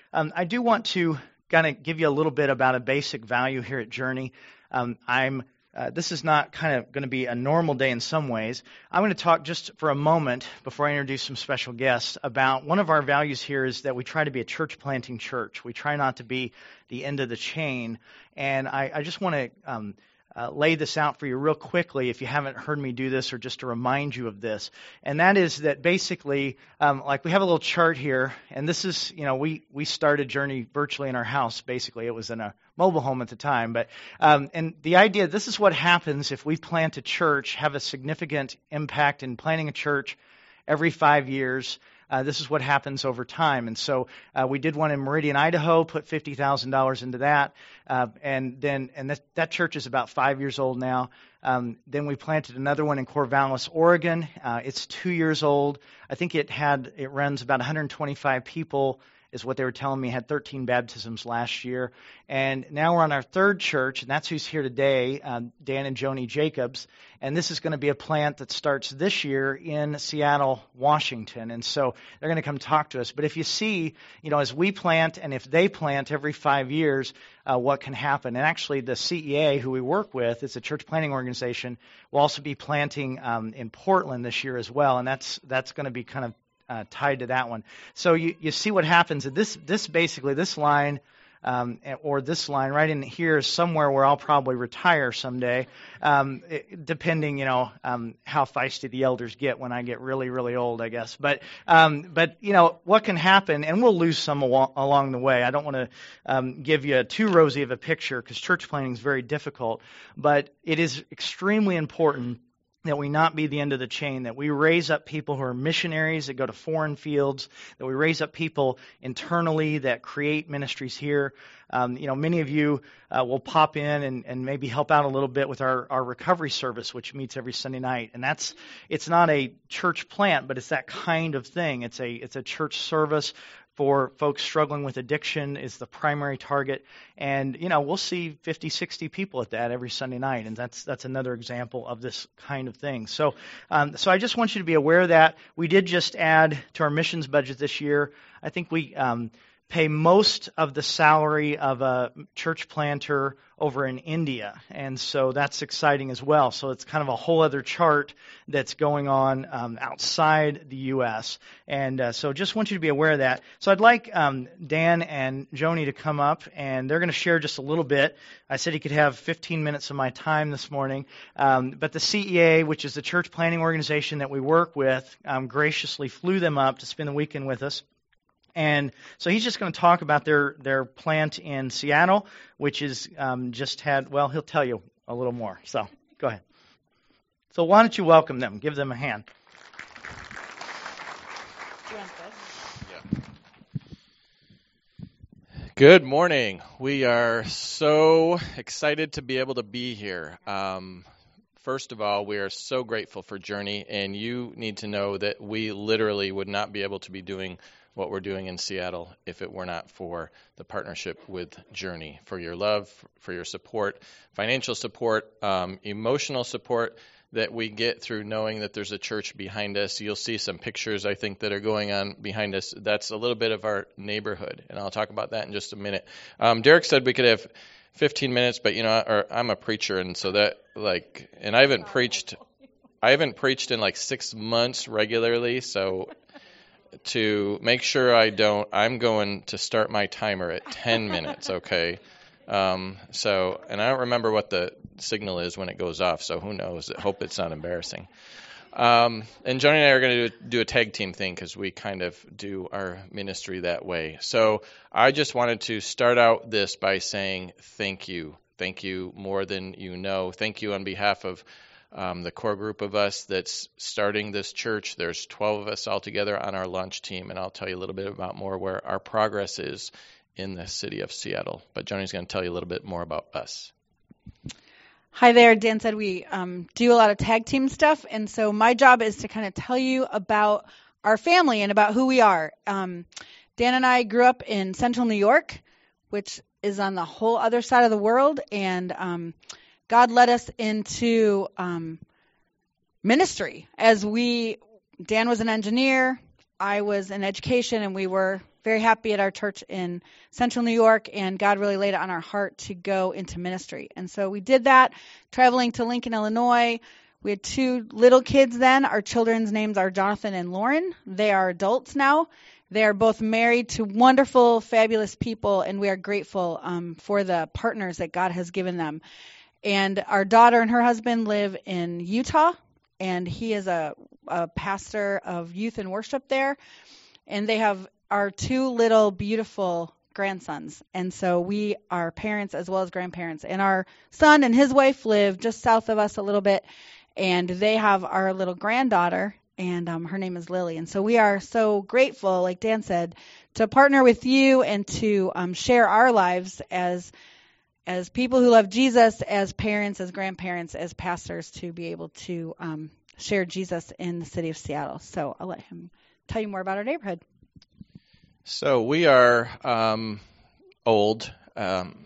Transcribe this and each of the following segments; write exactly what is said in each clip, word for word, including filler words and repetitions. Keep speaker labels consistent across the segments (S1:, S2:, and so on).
S1: um, I do want to kind of give you a little bit about a basic value here at Journey. Um, I'm uh, this is not kind of going to be a normal day in some ways. I'm going to talk just for a moment before I introduce some special guests about one of our values here is that we try to be a church planting church. We try not to be the end of the chain, and I, I just want to um, uh, lay this out for you real quickly if you haven't heard me do this, or just to remind you of this. And that is that basically, um, like we have a little chart here, and this is, you know, we, we started Journey virtually in our house, basically. It was in a mobile home at the time. But um, and the idea, this is what happens if we plant a church, have a significant impact in planting a church every five years. Uh, this is what happens over time. And so uh, we did one in Meridian, Idaho, put fifty thousand dollars into that. Uh, and then and that, that church is about five years old now. Um, then we planted another one in Corvallis, Oregon. Uh, it's two years old. I think it had it runs about one hundred twenty-five people, is what they were telling me, had thirteen baptisms last year. And now we're on our third church, and that's who's here today, um, Dan and Joni Jacobs. And this is going to be a plant that starts this year in Seattle, Washington. And so they're going to come talk to us. But if you see, you know, as we plant and if they plant every five years, uh, what can happen. And actually the C E A, who we work with, it's a church planting organization, will also be planting um, in Portland this year as well. And that's that's going to be kind of Uh, tied to that one. So you, you see what happens. This this basically, this line um, or this line right in here is somewhere where I'll probably retire someday, um, it, depending, you know, um, how feisty the elders get when I get really, really old, I guess. But, um, but you know, what can happen, and we'll lose some al- along the way. I don't want to um, give you too rosy of a picture because church planting is very difficult, but it is extremely important that we not be the end of the chain, that we raise up people who are missionaries that go to foreign fields, that we raise up people internally that create ministries here. Um, you know, many of you uh, will pop in and, and maybe help out a little bit with our, our recovery service, which meets every Sunday night. And that's, it's not a church plant, but it's that kind of thing. It's a, it's a church service for folks struggling with addiction is the primary target. And, you know, we'll see fifty, sixty people at that every Sunday night. And that's that's another example of this kind of thing. So um, so I just want you to be aware of that. We did just add to our missions budget this year. I think we um, pay most of the salary of a church planter over in India. And so that's exciting as well. So it's kind of a whole other chart that's going on um, outside the U S And uh, so just want you to be aware of that. So I'd like um, Dan and Joni to come up, and they're going to share just a little bit. I said he could have fifteen minutes of my time this morning. Um, but the C E A, which is the church planting organization that we work with, um, graciously flew them up to spend the weekend with us. And so he's just going to talk about their, their plant in Seattle, which is um, just had, well, he'll tell you a little more. So go ahead. So why don't you welcome them? Give them a hand.
S2: Yeah. Good morning. We are so excited to be able to be here. Um, First of all, we are so grateful for Journey, and you need to know that we literally would not be able to be doing what we're doing in Seattle if it were not for the partnership with Journey, for your love, for your support, financial support, um, emotional support that we get through knowing that there's a church behind us. You'll see some pictures, I think, that are going on behind us. That's a little bit of our neighborhood, and I'll talk about that in just a minute. Um, Derek said we could have fifteen minutes, but, you know, or I'm a preacher, and so that, like, and I haven't preached, I haven't preached in like six months regularly, so to make sure I don't, I'm going to start my timer at ten minutes, okay? Um, so, and I don't remember what the signal is when it goes off, so who knows? I hope it's not embarrassing. Um, and Johnny and I are going to do, do a tag team thing because we kind of do our ministry that way. So I just wanted to start out this by saying thank you. Thank you more than you know. Thank you on behalf of Um, the core group of us that's starting this church. There's twelve of us all together on our launch team, and I'll tell you a little bit about more where our progress is in the city of Seattle. But Joni's going to tell you a little bit more about us.
S3: Hi there. Dan said we um, do a lot of tag team stuff, and so my job is to kind of tell you about our family and about who we are. Um, Dan and I grew up in central New York, which is on the whole other side of the world, and um, God led us into um, ministry as we, Dan was an engineer, I was in education, and we were very happy at our church in Central New York, and God really laid it on our heart to go into ministry. And so we did that, traveling to Lincoln, Illinois. We had two little kids then. Our children's names are Jonathan and Lauren. They are adults now. They are both married to wonderful, fabulous people, and we are grateful um, for the partners that God has given them. And our daughter and her husband live in Utah, and he is a, a pastor of youth and worship there. And they have our two little beautiful grandsons. And so we are parents as well as grandparents. And our son and his wife live just south of us a little bit, and they have our little granddaughter, and um, her name is Lily. And so we are so grateful, like Dan said, to partner with you and to um, share our lives as as people who love Jesus, as parents, as grandparents, as pastors, to be able to um, share Jesus in the city of Seattle. So I'll let him tell you more about our neighborhood.
S2: So we are um, old. Um,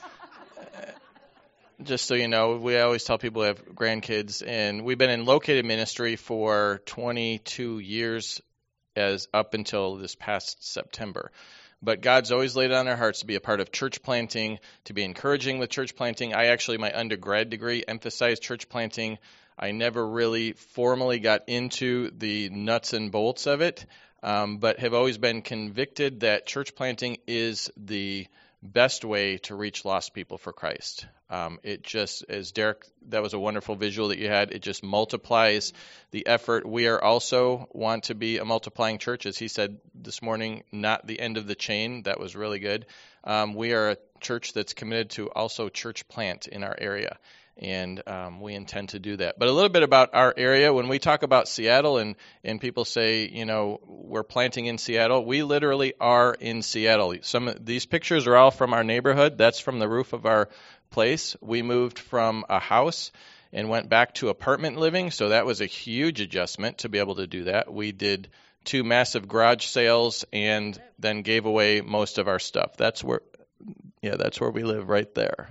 S2: just so you know, we always tell people we have grandkids, and we've been in located ministry for twenty-two years, as up until this past September. But God's always laid it on our hearts to be a part of church planting, to be encouraging with church planting. I actually, my undergrad degree emphasized church planting. I never really formally got into the nuts and bolts of it, um, but have always been convicted that church planting is the best way to reach lost people for Christ. Um, it just, as Derek, that was a wonderful visual that you had. It just multiplies the effort. We are also want to be a multiplying church, as he said this morning, not the end of the chain. That was really good. Um, we are a church that's committed to also church plant in our area, and um, we intend to do that. But a little bit about our area. When we talk about Seattle and, and people say, you know, we're planting in Seattle, we literally are in Seattle. Some of these pictures are all from our neighborhood. That's from the roof of our place. We moved from a house and went back to apartment living, so that was a huge adjustment to be able to do that. We did two massive garage sales and then gave away most of our stuff. That's where, yeah, that's where we live, right there.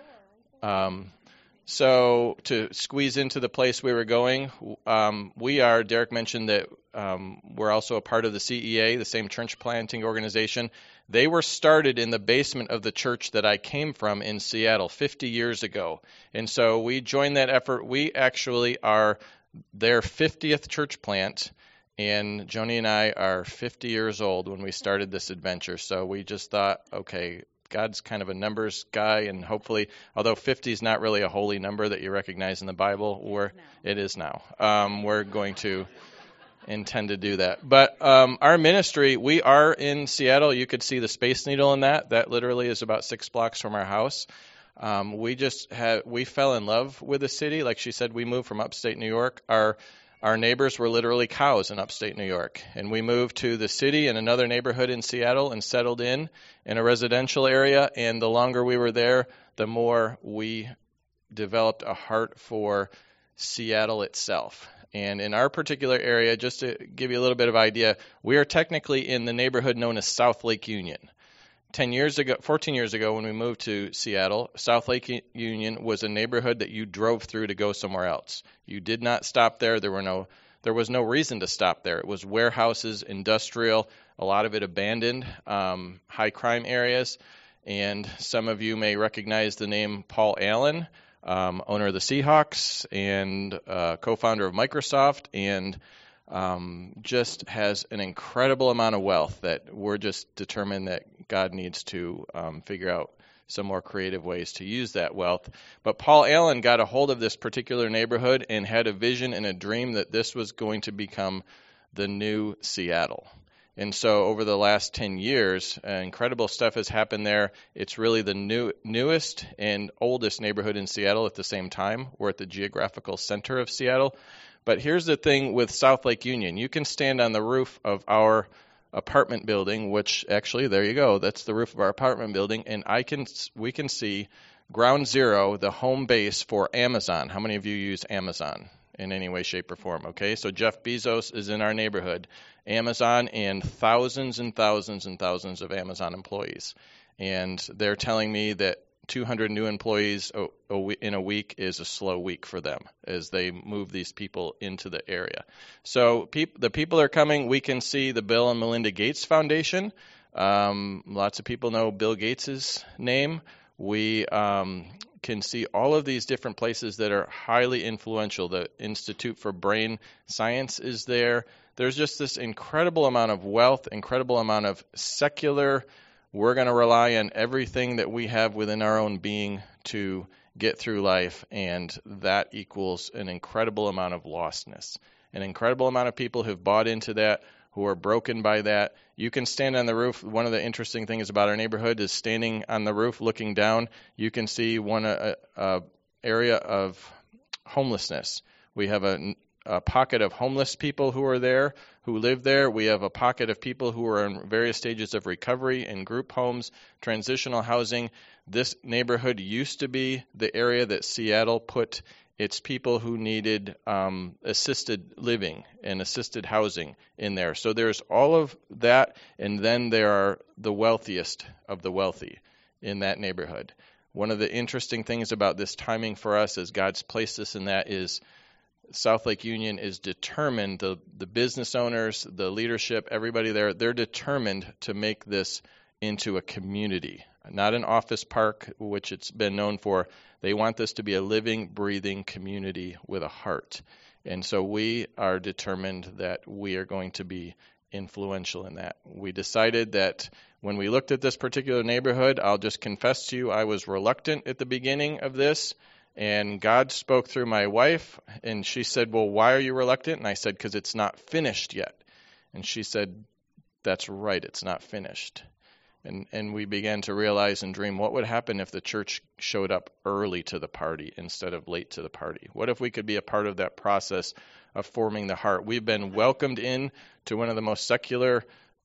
S2: Um, so to squeeze into the place we were going, um, we are, Derek mentioned that um, we're also a part of the C E A, the same church planting organization. They were started in the basement of the church that I came from in Seattle fifty years ago. And so we joined that effort. We actually are their fiftieth church plant, and Joni and I are fifty years old when we started this adventure. So we just thought, okay, God's kind of a numbers guy, and hopefully, although fifty is not really a holy number that you recognize in the Bible, we're, it is now. Um, we're going to intend to do that. But um, our ministry, we are in Seattle. You could see the Space Needle in that. That literally is about six blocks from our house. Um, we just had, we fell in love with the city. Like she said, we moved from upstate New York. Our Our neighbors were literally cows in upstate New York. And we moved to the city in another neighborhood in Seattle and settled in in a residential area. And the longer we were there, the more we developed a heart for Seattle itself. And in our particular area, just to give you a little bit of idea, we are technically in the neighborhood known as South Lake Union. Ten years ago, fourteen years ago, when we moved to Seattle, South Lake Union was a neighborhood that you drove through to go somewhere else. You did not stop there. There were no, there was no reason to stop there. It was warehouses, industrial, a lot of it abandoned, um, high crime areas. And some of you may recognize the name Paul Allen, um, owner of the Seahawks and uh, co-founder of Microsoft, and Um, just has an incredible amount of wealth that we're just determined that God needs to um, figure out some more creative ways to use that wealth. But Paul Allen got a hold of this particular neighborhood and had a vision and a dream that this was going to become the new Seattle. And so over the last ten years, uh, incredible stuff has happened there. It's really the new, newest and oldest neighborhood in Seattle at the same time. We're at the geographical center of Seattle. But here's the thing with South Lake Union. You can stand on the roof of our apartment building, which actually, there you go, that's the roof of our apartment building, and I can we can see Ground Zero, the home base for Amazon. How many of you use Amazon in any way, shape, or form? Okay, so Jeff Bezos is in our neighborhood. Amazon and thousands and thousands and thousands of Amazon employees. And they're telling me that two hundred new employees in a week is a slow week for them as they move these people into the area. So peop- the people are coming. We can see the Bill and Melinda Gates Foundation. Um, lots of people know Bill Gates' name. We um, can see all of these different places that are highly influential. The Institute for Brain Science is there. There's just this incredible amount of wealth, incredible amount of secular. We're going to rely on everything that we have within our own being to get through life, and that equals an incredible amount of lostness. An incredible amount of people who've bought into that, who are broken by that. You can stand on the roof. One of the interesting things about our neighborhood is standing on the roof looking down, you can see one uh, uh, area of homelessness. We have a, a pocket of homeless people who are there, who live there. We have a pocket of people who are in various stages of recovery in group homes, transitional housing. This neighborhood used to be the area that Seattle put its people who needed um, assisted living and assisted housing in there. So there's all of that, and then there are the wealthiest of the wealthy in that neighborhood. One of the interesting things about this timing for us, as God's placed us in that, is South Lake Union is determined, the, the business owners, the leadership, everybody there, they're determined to make this into a community, not an office park, which it's been known for. They want this to be a living, breathing community with a heart. And so we are determined that we are going to be influential in that. We decided that when we looked at this particular neighborhood, I'll just confess to you, I was reluctant at the beginning of this. And God spoke through my wife, and she said, well, why are you reluctant? And I said, because it's not finished yet. And she said, that's right, it's not finished. And and we began to realize and dream, what would happen if the church showed up early to the party instead of late to the party? What if we could be a part of that process of forming the heart? We've been welcomed in to one of the most secular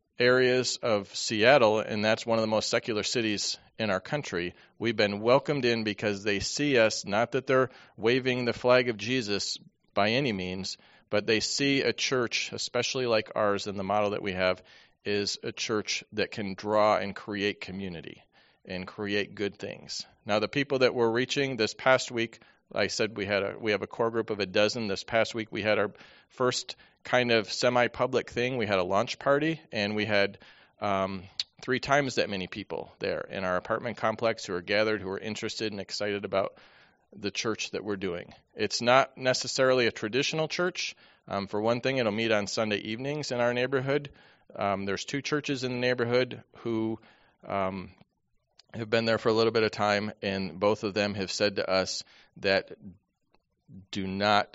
S2: areas of Seattle, and that's one of the most secular cities in our country. We've been welcomed in because they see us, not that they're waving the flag of Jesus by any means, but they see a church, especially like ours and the model that we have, is a church that can draw and create community and create good things. Now, the people that we're reaching this past week, I said we had a we have a core group of a dozen. This past week we had our first kind of semi-public thing. We had a launch party, and we had um, three times that many people there in our apartment complex who are gathered, who are interested and excited about the church that we're doing. It's not necessarily a traditional church. Um, for one thing, it'll meet on Sunday evenings in our neighborhood. Um, there's two churches in the neighborhood who um, have been there for a little bit of time, and both of them have said to us that do not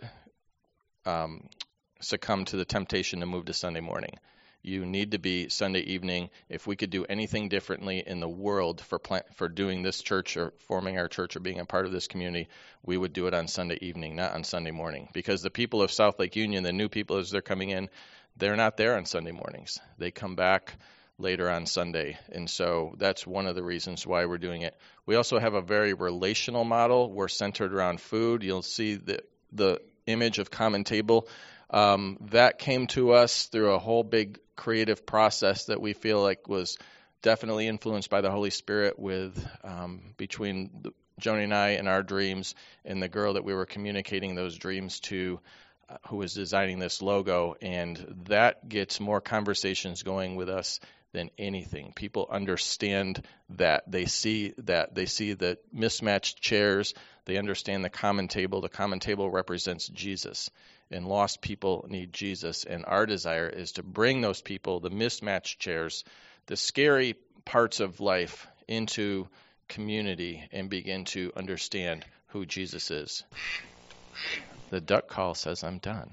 S2: um, succumb to the temptation to move to Sunday morning. You need to be Sunday evening. If we could do anything differently in the world for plant, for doing this church or forming our church or being a part of this community, we would do it on Sunday evening, not on Sunday morning. Because the people of South Lake Union, the new people as they're coming in, they're not there on Sunday mornings. They come back later on Sunday. And so that's one of the reasons why we're doing it. We also have a very relational model. We're centered around food. You'll see the the image of Common Table. Um, that came to us through a whole big creative process that we feel like was definitely influenced by the Holy Spirit with um, between the, Joni and I and our dreams and the girl that we were communicating those dreams to, uh, who was designing this logo. And that gets more conversations going with us than anything. People understand that. They see that. They see the mismatched chairs. They understand the common table. The common table represents Jesus. And lost people need Jesus. And our desire is to bring those people, the mismatched chairs, the scary parts of life, into community and begin to understand who Jesus is. The duck call says I'm done.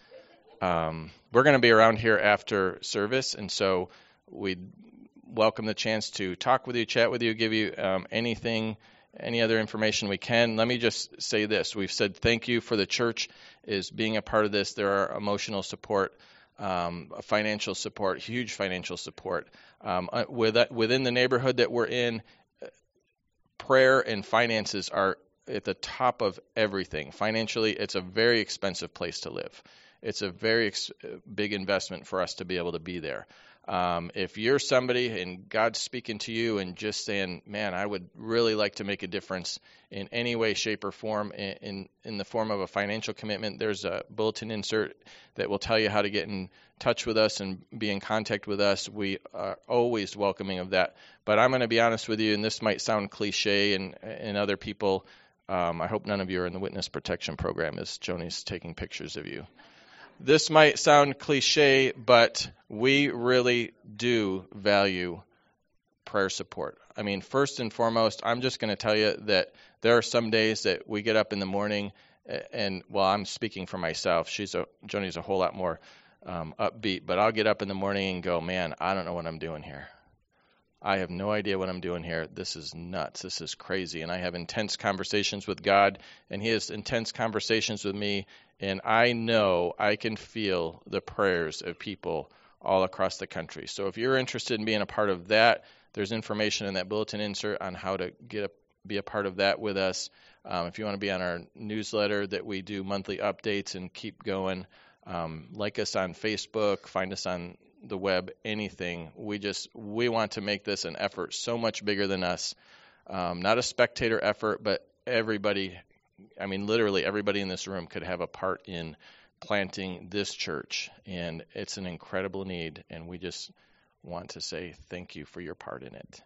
S2: Um, we're going to be around here after service, and so we'd welcome the chance to talk with you, chat with you, give you um, anything, any other information we can. Let me just say this. We've said thank you for the church is being a part of this. There are emotional support, um, financial support, huge financial support. Um, with, within the neighborhood that we're in, prayer and finances are at the top of everything. Financially, it's a very expensive place to live. It's a very ex- big investment for us to be able to be there. Um, if you're somebody and God's speaking to you and just saying, man, I would really like to make a difference in any way, shape, or form in, in, in the form of a financial commitment, there's a bulletin insert that will tell you how to get in touch with us and be in contact with us. We are always welcoming of that. But I'm going to be honest with you, and this might sound cliche, and, and other people, um, I hope none of you are in the witness protection program as Joni's taking pictures of you. This might sound cliche, but we really do value prayer support. I mean, first and foremost, I'm just going to tell you that there are some days that we get up in the morning, and well, I'm speaking for myself. She's a Joni's a whole lot more um, upbeat, but I'll get up in the morning and go, man, I don't know what I'm doing here. I have no idea what I'm doing here. This is nuts. This is crazy. And I have intense conversations with God, and He has intense conversations with me. And I know I can feel the prayers of people all across the country. So if you're interested in being a part of that, there's information in that bulletin insert on how to get a, be a part of that with us. Um, if you want to be on our newsletter that we do monthly updates and keep going, um, like us on Facebook, find us on the web, anything. We just, we want to make this an effort so much bigger than us. Um, not a spectator effort, but everybody, I mean, literally everybody in this room could have a part in planting this church. And it's an incredible need. And we just want to say thank you for your part in it.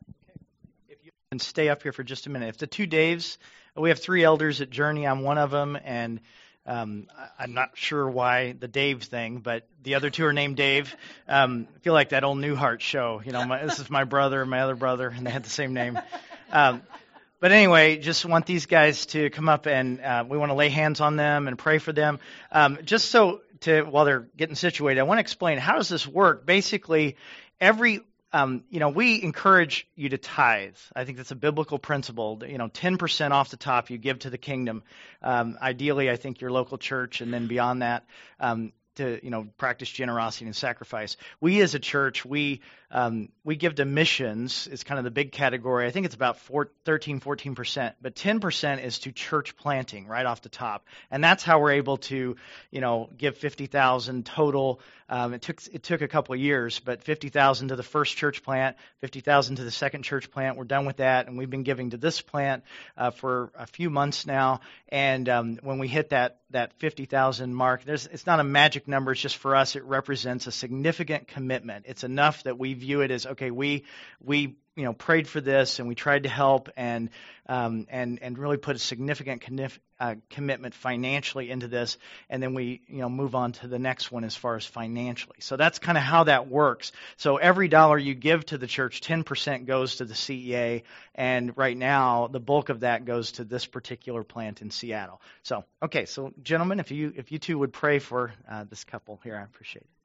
S1: If you can stay up here for just a minute. If the two Daves, we have three elders at Journey. I'm one of them. And Um, I'm not sure why the Dave thing, but the other two are named Dave. Um, I feel like that old Newhart show. You know, my, this is my brother, my other brother, and they had the same name. Um, but anyway, just want these guys to come up, and uh, we want to lay hands on them and pray for them. Um, just so to while they're getting situated, I want to explain how does this work. Basically, every Um, you know, we encourage you to tithe. I think that's a biblical principle. You know, ten percent off the top you give to the kingdom. Um, ideally, I think your local church, and then beyond that, um, to you know, practice generosity and sacrifice. We as a church, we um, we give to missions. It's kind of the big category. I think it's about four, thirteen, fourteen percent. But ten percent is to church planting right off the top, and that's how we're able to, you know, give fifty thousand total. Um, it took it took a couple of years, but fifty thousand to the first church plant, fifty thousand to the second church plant. We're done with that, and we've been giving to this plant uh, for a few months now. And um, when we hit that that fifty thousand mark, there's it's not a magic number. It's just for us, it represents a significant commitment. It's enough that we view it as okay. We we you know prayed for this, and we tried to help, and um, and and really put a significant connif- uh, commitment financially into this, and then we you know move on to the next one as far as financially. So that's kind of how that works. So every dollar you give to the church, ten percent goes to the C E A, and right now the bulk of that goes to this particular plant in Seattle. So okay, so gentlemen, if you if you two would pray for uh, this couple here, I appreciate it.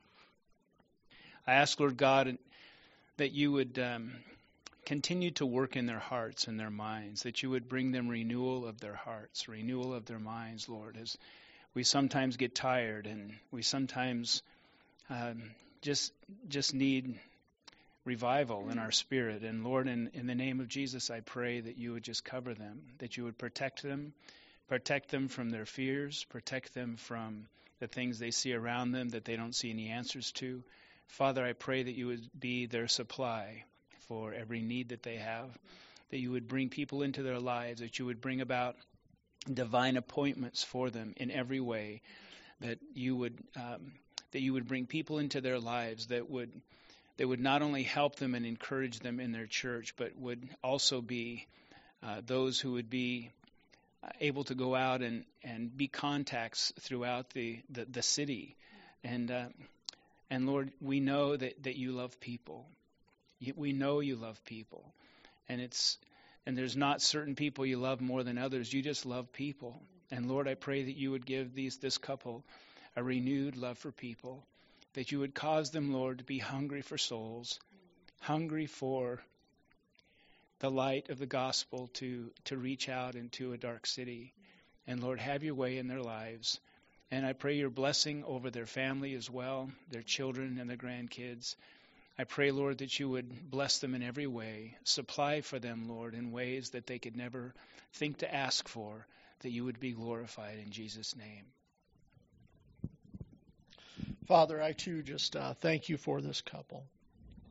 S4: I ask, Lord God, that you would um, continue to work in their hearts and their minds, that you would bring them renewal of their hearts, renewal of their minds, Lord, as we sometimes get tired and we sometimes um, just just need revival in our spirit. And Lord, in, in the name of Jesus, I pray that you would just cover them, that you would protect them, protect them from their fears, protect them from the things they see around them that they don't see any answers to. Father, I pray that you would be their supply for every need that they have, that you would bring people into their lives, that you would bring about divine appointments for them in every way, that you would um, that you would bring people into their lives that would that would not only help them and encourage them in their church, but would also be uh, those who would be uh, able to go out and, and be contacts throughout the, the, the city. And uh, and Lord, we know that, that you love people. You, we know you love people. And it's and there's not certain people you love more than others. You just love people. And Lord, I pray that you would give these this couple a renewed love for people, that you would cause them, Lord, to be hungry for souls, hungry for the light of the gospel to, to reach out into a dark city. And Lord, have your way in their lives. And I pray your blessing over their family as well, their children and their grandkids. I pray, Lord, that you would bless them in every way, supply for them, Lord, in ways that they could never think to ask for, that you would be glorified in Jesus' name.
S5: Father, I too just uh, thank you for this couple.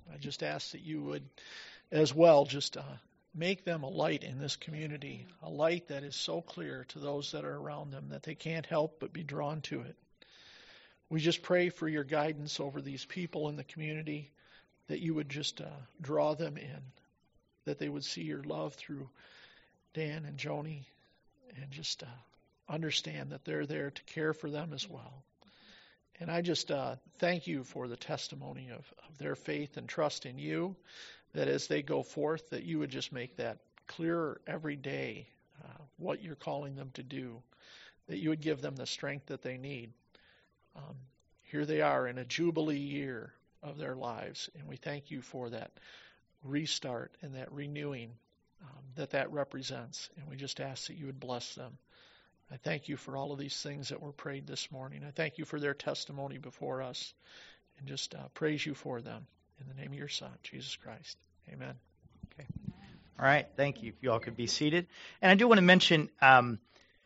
S5: I just ask that you would as well just uh, make them a light in this community, a light that is so clear to those that are around them that they can't help but be drawn to it. We just pray for your guidance over these people in the community, that you would just uh, draw them in, that they would see your love through Dan and Joni, and just uh, understand that they're there to care for them as well. And I just uh, thank you for the testimony of, of their faith and trust in you, that as they go forth, that you would just make that clearer every day, uh, what you're calling them to do, that you would give them the strength that they need. Um, here they are in a jubilee year of their lives, and we thank you for that restart and that renewing um, that that represents, and we just ask that you would bless them. I thank you for all of these things that were prayed this morning. I thank you for their testimony before us, and just uh, praise you for them. In the name of your Son, Jesus Christ. Amen.
S1: Okay. All right. Thank you. If you all could be seated. And I do want to mention um,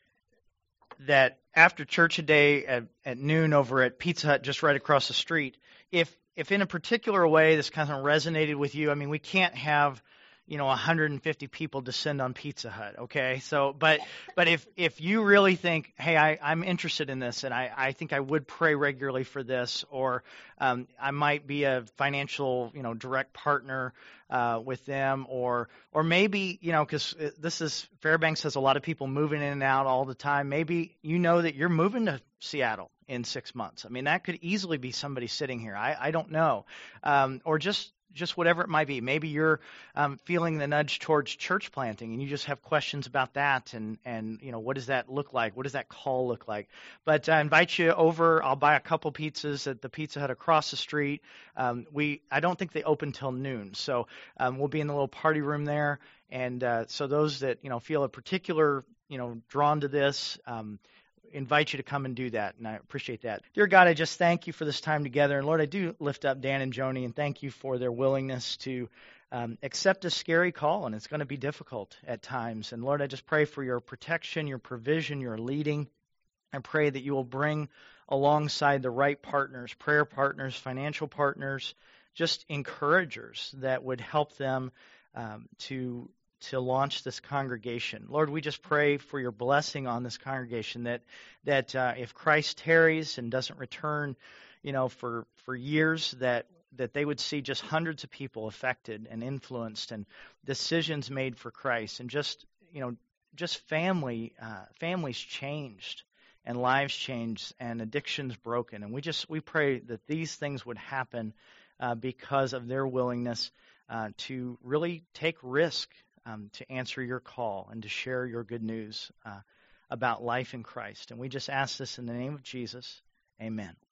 S1: that after church today at, at noon over at Pizza Hut just right across the street, if if in a particular way this kind of resonated with you, I mean, we can't have, you know, one hundred fifty people descend on Pizza Hut, okay? So, but but if if you really think, hey, I, I'm interested in this, and I, I think I would pray regularly for this, or um, I might be a financial, you know, direct partner uh, with them, or or maybe, you know, because this is, Fairbanks has a lot of people moving in and out all the time. Maybe you know that you're moving to Seattle in six months. I mean, that could easily be somebody sitting here. I, I don't know. Um, or just just whatever it might be. Maybe you're um, feeling the nudge towards church planting, and you just have questions about that, and, and you know, what does that look like? What does that call look like? But I invite you over. I'll buy a couple pizzas at the Pizza Hut across the street. Um, we I don't think they open till noon, so um, we'll be in the little party room there. And uh, so those that, you know, feel a particular, you know, drawn to this, um, invite you to come and do that, and I appreciate that. Dear God, I just thank you for this time together, and Lord, I do lift up Dan and Joni, and thank you for their willingness to um, accept a scary call, and it's going to be difficult at times. And Lord, I just pray for your protection, your provision, your leading. I pray that you will bring alongside the right partners, prayer partners, financial partners, just encouragers that would help them um, to to launch this congregation. Lord, we just pray for your blessing on this congregation, that that uh, if Christ tarries and doesn't return, you know, for, for years, that that they would see just hundreds of people affected and influenced, and decisions made for Christ, and just, you know, just family uh, families changed, and lives changed, and addictions broken. And we just we pray that these things would happen uh, because of their willingness uh, to really take risk, Um, to answer your call and to share your good news uh, about life in Christ. And we just ask this in the name of Jesus. Amen.